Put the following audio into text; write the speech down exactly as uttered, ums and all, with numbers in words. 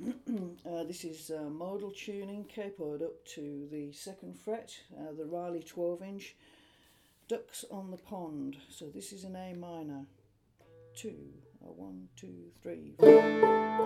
uh, this is uh, modal tuning, capoed up to the second fret, uh, the Riley twelve inch, Ducks on the Pond. So this is an A minor. Two, uh, one, two, three, four.